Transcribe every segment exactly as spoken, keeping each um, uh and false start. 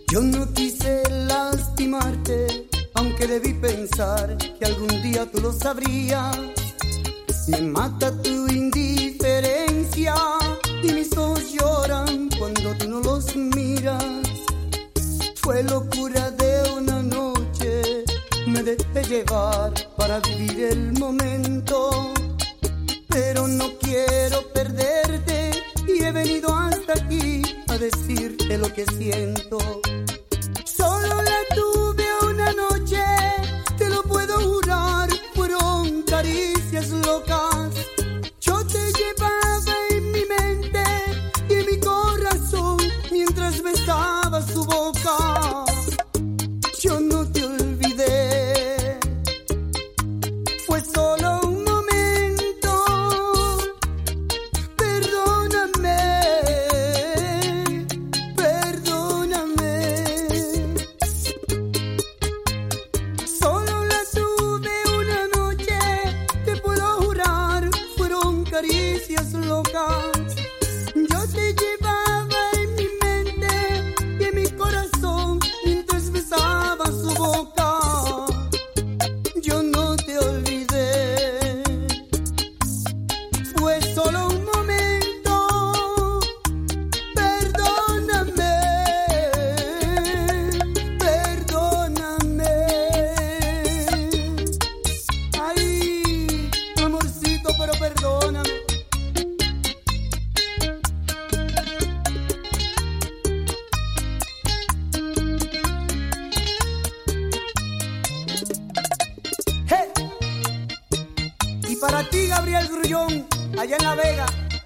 Yo no quise lastimarte, aunque debí pensar que algún día tú lo sabrías. Me mata tu indiferencia y mis ojos lloran cuando tú no los miras. Fue locura de una noche, me dejé llevar para vivir el momento. Pero no quiero perderte y he venido hasta aquí a decirte lo que siento. Solo la tuve una noche, te lo puedo jurar, fueron caricias locas. Yo te llevaba en mi mente y en mi corazón mientras besaba su boca. Yo no te olvidé, fue solo un momento. Perdóname, perdóname. Solo la tuve una noche, te puedo jurar, fueron caricias locas. Yo te llevaba en mi mente y en mi corazón mientras besaba su boca. Yo no te olvidé, fue solo un momento. Perdóname, perdóname. Ay, amorcito, pero perdóname. Hey. Y para ti, Gabriel Grullón, allá en La Vega.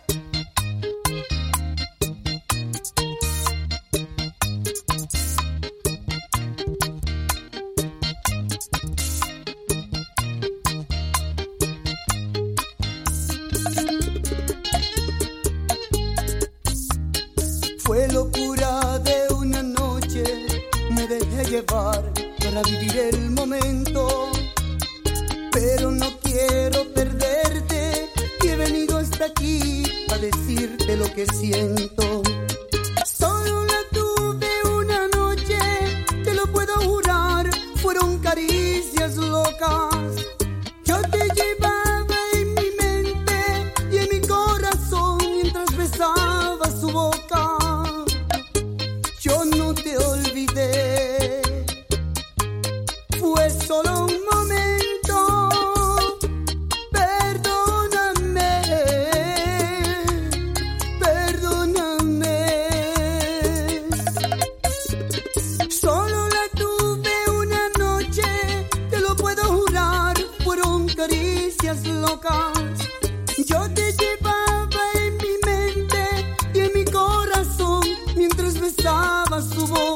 Fue locura de una noche, me dejé llevar para vivir el momento. Pero no quiero perderte y he venido hasta aquí a decirte lo que siento. Solo la tuve una noche, te lo puedo jurar, fueron caricias locas. Yo te llevaba en mi mente y en mi corazón mientras besaba su boca. Yo no te olvidé, fue solo un momento. Perdóname, perdóname. Solo la tuve una noche, te lo puedo jurar, fueron caricias locas. Yo te llevaba en mi mente y en mi corazón mientras besaba su boca.